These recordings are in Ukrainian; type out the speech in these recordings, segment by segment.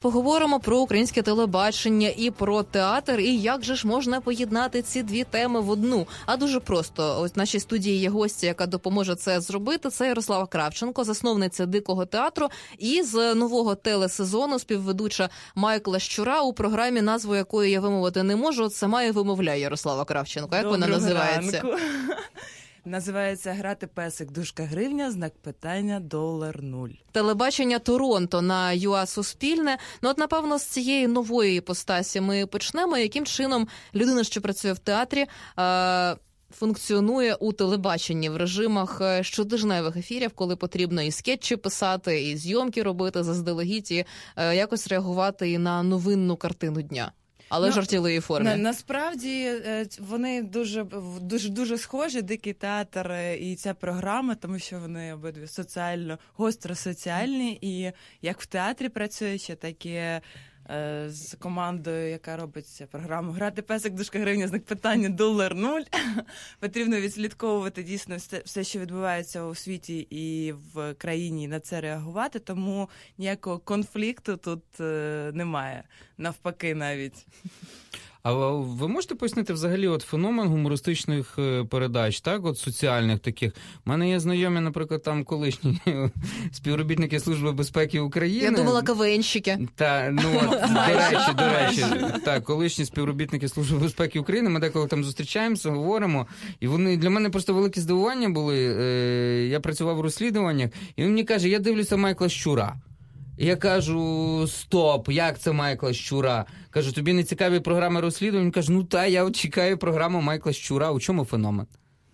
Поговоримо про українське телебачення і про театр, і як же ж можна поєднати ці дві теми в одну. А дуже просто. Ось в нашій студії є гостя, яка допоможе це зробити. Це Ярослава Кравченко, засновниця Дикого театру, і з нового телесезону співведуча Майкла Щура у програмі, назву якої я вимовити не можу. От сама і вимовляє Ярослава Кравченко. Як вона називається? Називається «Грати песик, дужка гривня, знак питання, $0. Телебачення Торонто на ЮА Суспільне. Ну от, напевно, з цієї нової іпостасі ми почнемо. Яким чином людина, що працює в театрі, функціонує у телебаченні в режимах щотижневих ефірів, коли потрібно і скетчі писати, і зйомки робити заздалегідь, і якось реагувати і на новинну картину дня. Але в жартівливій формі. Насправді вони дуже схожі, Дикий театр і ця програма, тому що вони обидві гостро соціальні, і як в театрі працюючи, так і з командою, яка робить програму «Грати песик, дужка гривня, знак питання, $0». Потрібно відслідковувати дійсно все, що відбувається у світі і в країні, і на це реагувати, тому ніякого конфлікту тут немає. Навпаки навіть. А ви можете пояснити взагалі от феномен гумористичних передач, так, от соціальних таких? У мене є знайомі, наприклад, там колишні співробітники Служби безпеки України. Я думала, КВНщики. До речі, так, колишні співробітники Служби безпеки України, ми деколи там зустрічаємося, говоримо, і вони для мене просто велике здивування були. Я працював у розслідуваннях, і він мені каже, я дивлюся Майкла Щура. І я кажу, стоп, як це Майкла Щура? Кажу, тобі не цікаві програми розслідувань? Він каже, я от чекаю програму Майкла Щура. У чому феномен?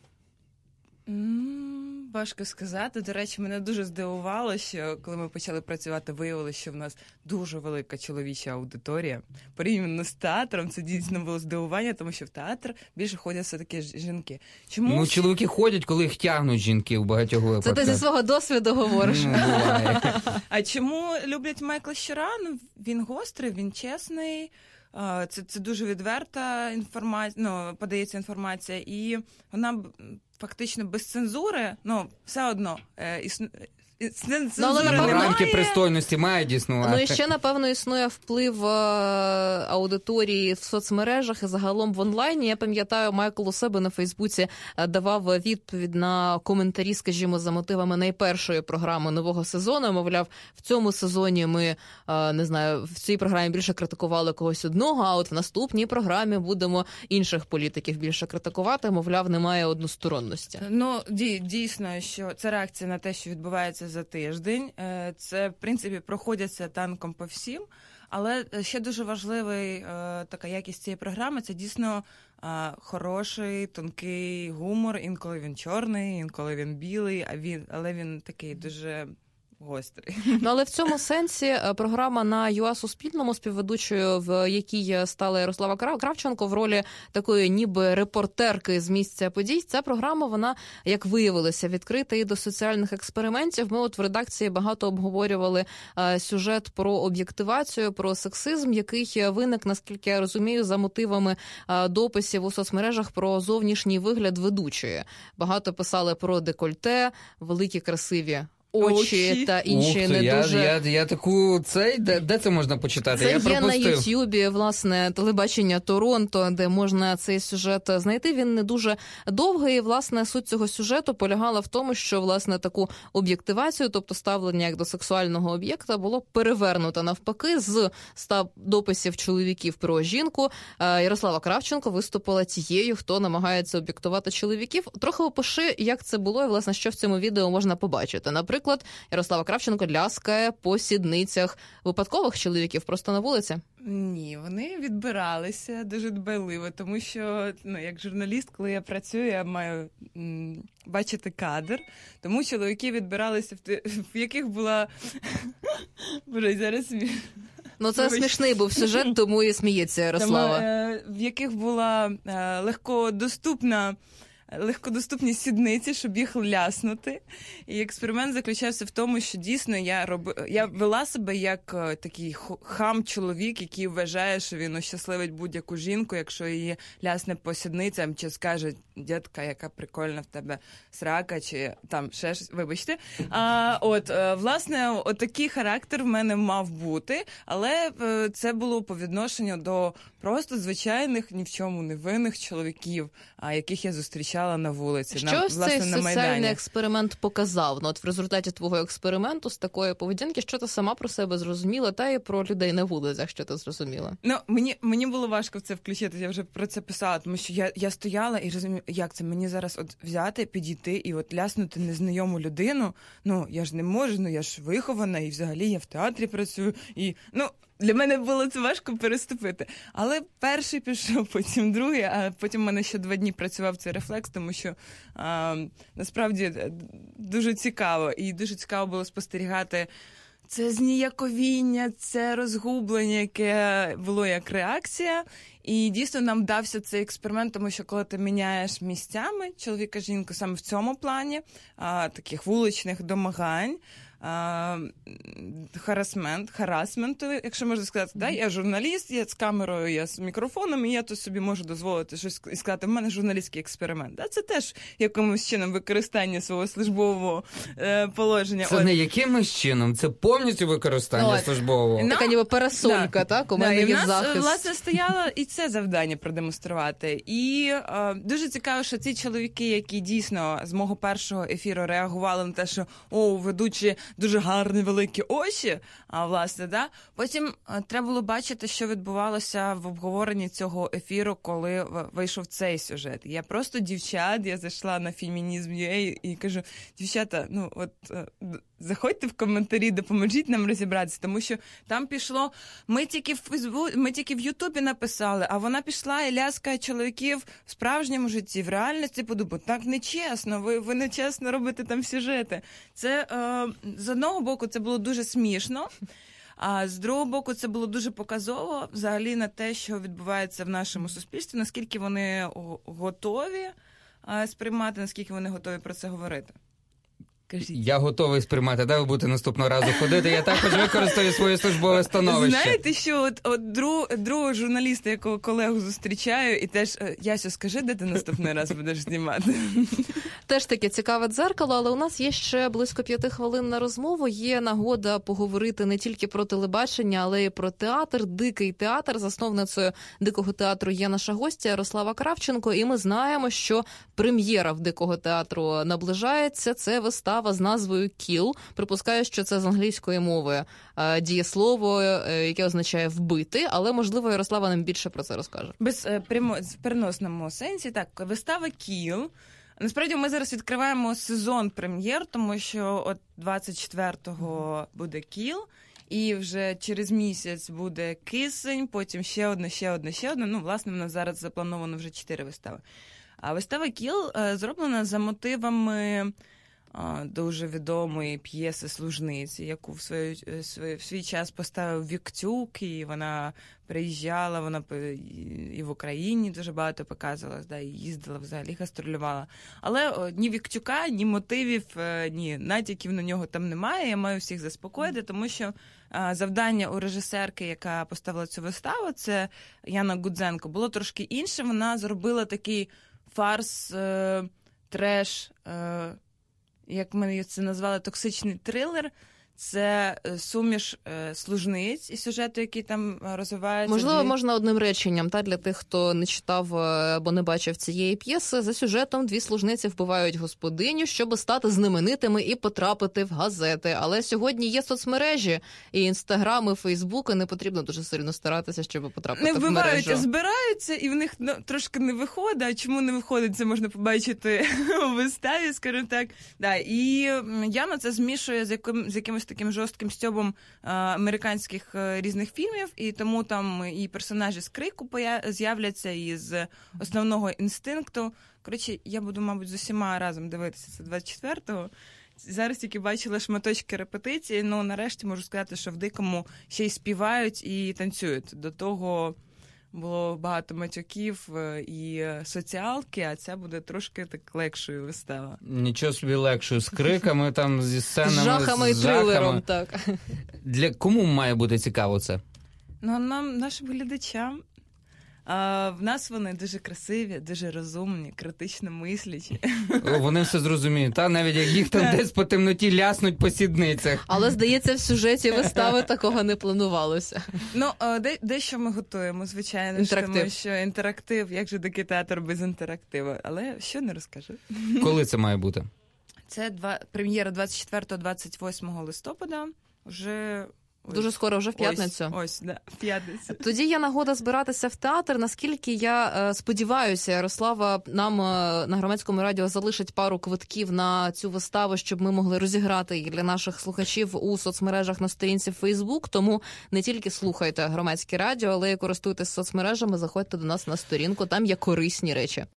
Важко сказати. До речі, мене дуже здивувало, що коли ми почали працювати, виявилося, що в нас дуже велика чоловіча аудиторія. Порівняно з театром, це дійсно було здивування, тому що в театр більше ходять все-таки жінки. Чому чоловіки ходять, коли їх тягнуть жінки в багатьох випадках. Це ти зі свого досвіду говориш. А чому люблять Майкла Щура? Він гострий, він чесний. Це дуже відверта інформація, подається інформація, і вона фактично без цензури, все одно рамки пристойності мають існувати. І ще, напевно, існує вплив аудиторії в соцмережах і загалом в онлайні. Я пам'ятаю, Майкл у себе на Фейсбуці давав відповідь на коментарі, скажімо, за мотивами найпершої програми нового сезону. Мовляв, в цьому сезоні ми, в цій програмі більше критикували когось одного, а от в наступній програмі будемо інших політиків більше критикувати. Мовляв, немає односторонності. Дійсно, що це реакція на те, що відбувається за тиждень. Це, в принципі, проходяться танком по всім. Але ще дуже важливий така якість цієї програми – це дійсно хороший, тонкий гумор. Інколи він чорний, інколи він білий, але він такий дуже гострий. Але в цьому сенсі програма на ЮА Суспільному, співведучою в якій стала Ярослава Кравченко в ролі такої ніби репортерки з місця подій, ця програма, вона, як виявилося, відкрита і до соціальних експериментів. Ми от в редакції багато обговорювали сюжет про об'єктивацію, про сексизм, який виник, наскільки я розумію, за мотивами дописів у соцмережах про зовнішній вигляд ведучої. Багато писали про декольте, великі красиві очі та інші не дуже... Я таку... Де це можна почитати? Це є на Ютубі, власне, телебачення Торонто, де можна цей сюжет знайти. Він не дуже довгий. І, власне, суть цього сюжету полягала в тому, що, власне, таку об'єктивацію, тобто ставлення як до сексуального об'єкта, було перевернуто навпаки з 100 дописів чоловіків про жінку. Ярослава Кравченко виступила тією, хто намагається об'єктувати чоловіків. Трохи опиши, як це було і, власне, що в цьому відео можна побачити. Наприклад, Ярослава Кравченко ляскає по сідницях випадкових чоловіків просто на вулиці? Ні, вони відбиралися дуже дбайливо, тому що, як журналіст, коли я працюю, я маю бачити кадр, тому чоловіки відбиралися, в яких була... Боже, зараз... Це смішний був сюжет, тому і сміється Ярослава. В яких була легко доступна легкодоступні сідниці, щоб їх ляснути. І експеримент заключався в тому, що дійсно я вела себе як такий хам-чоловік, який вважає, що він ощасливить будь-яку жінку, якщо її лясне по сідницям, чи скаже: дядька, яка прикольна в тебе срака, чи там ще щось, вибачте. Власне, отакий характер в мене мав бути, але це було по відношенню до просто звичайних, ні в чому не винних чоловіків, яких я зустрічала на вулиці. Що власне, цей соціальний експеримент показав? Ну, от в результаті твого експерименту з такої поведінки, що ти сама про себе зрозуміла, та і про людей на вулицях, що ти зрозуміла? Ну, мені було важко в це включити, я вже про це писала, тому що я стояла і розумію, як це мені зараз от взяти, підійти і от ляснути незнайому людину. Ну, я ж не можу, я ж вихована, і взагалі я в театрі працюю, і, для мене було це важко переступити. Але перший пішов, потім другий, а потім в мене ще 2 дні працював цей рефлекс, тому що насправді дуже цікаво. І дуже цікаво було спостерігати це зніяковіння, це розгублення, яке було як реакція. І дійсно нам вдався цей експеримент, тому що коли ти міняєш місцями чоловіка-жінку саме в цьому плані, таких вуличних домагань, харасменту, якщо можна сказати. Да? Я журналіст, я з камерою, я з мікрофоном, і я тут собі можу дозволити щось і сказати, в мене журналістський експеримент. Да? Це теж якимось чином використання свого службового положення. Це не якимось чином, це повністю використання службового. Така ніби парасолька, так? У мене є захист. І в нас, власне, стояло і це завдання продемонструвати. І дуже цікаво, що ці чоловіки, які дійсно з мого першого ефіру реагували на те, що ведучі дуже гарні великі очі, власне, да? Потім треба було бачити, що відбувалося в обговоренні цього ефіру, коли вийшов цей сюжет. Я просто я зайшла на Feminism.ua і кажу: дівчата, заходьте в коментарі, допоможіть нам розібратися, тому що там пішло, ми тільки в Ютубі написали, а вона пішла і ляскає чоловіків в справжньому житті, в реальності подумати, так нечесно, ви нечесно робите там сюжети. Це, з одного боку, це було дуже смішно, а з другого боку, це було дуже показово взагалі на те, що відбувається в нашому суспільстві, наскільки вони готові сприймати, наскільки вони готові про це говорити. Кажіть. Я готовий сприймати, ви будете наступного разу ходити, я також використаю своє службове становище. Знаєте, що от другого журналіста, якого колегу зустрічаю, і теж, Ясю, скажи, де ти наступний раз будеш знімати? Теж таке цікаве дзеркало, але у нас є ще близько 5 хвилин на розмову. Є нагода поговорити не тільки про телебачення, але й про театр, Дикий театр. Засновницею Дикого театру є наша гостя Ярослава Кравченко, і ми знаємо, що прем'єра в Дикого театру наближається. Це вистава з назвою «Kill». Припускаю, що це з англійської мови дієслово, яке означає «вбити», але, можливо, Ярослава нам більше про це розкаже. В переносному сенсі, так, вистава «Kill». Насправді, ми зараз відкриваємо сезон прем'єр, тому що от 24-го буде «Kill», і вже через місяць буде «Кисень», потім ще одна. Власне, в нас зараз заплановано вже 4 вистави. А вистава «Kill» зроблена за мотивами дуже відомої п'єси «Служниці», яку в свій час поставив Віктюк, і вона приїжджала, вона і в Україні дуже багато показувалась, і їздила взагалі, гастролювала. Але ні Віктюка, ні мотивів, ні натяків на нього там немає. Я маю всіх заспокоїти, тому що завдання у режисерки, яка поставила цю виставу, це Яна Гудзенко, було трошки інше. Вона зробила такий фарс, треш, як ми це назвали, токсичний трилер. Це суміш служниць і сюжету, який там розвивається. Можливо, можна одним реченням, для тих, хто не читав або не бачив цієї п'єси. За сюжетом 2 служниці вбивають господиню, щоб стати знаменитими і потрапити в газети. Але сьогодні є соцмережі, і Інстаграм, і Фейсбук, і не потрібно дуже сильно старатися, щоб потрапити в мережу. Не вбивають, а збираються, і в них трошки не виходить. А чому не виходить, це можна побачити у виставі, скажімо так. І Яна це змішує з якимось таким жорстким стьобом американських різних фільмів, і тому там і персонажі з Крику з'являться, і з Основного інстинкту. Коротше, я буду, мабуть, з усіма разом дивитися це 24-го. Зараз тільки бачила шматочки репетиції, нарешті можу сказати, що в Дикому ще й співають і танцюють. До того було багато матюків і соціалки, а ця буде трошки так легшою вистава. Нічого собі легшою, з криками, там, зі сценами, з жахами і трилером, так. Кому має бути цікаво це? Ну, нашим глядачам. В нас вони дуже красиві, дуже розумні, критично мислячі. Вони все зрозуміють, та? Навіть як їх там десь по темноті ляснуть по сідницях. Але, здається, в сюжеті вистави такого не планувалося. Ну, дещо ми готуємо, звичайно, тому що інтерактив, як же дикий театр без інтерактиву, але що не розкажу. Коли це має бути? Це прем'єра 24-28 листопада, вже... Дуже скоро, вже в п'ятницю. Ось, да, в п'ятницю. Тоді є нагода збиратися в театр. Наскільки я сподіваюся, Ярослава нам на Громадському радіо залишить пару квитків на цю виставу, щоб ми могли розіграти їх для наших слухачів у соцмережах на сторінці Facebook. Тому не тільки слухайте Громадське радіо, але й користуйтесь соцмережами, заходьте до нас на сторінку, там є корисні речі.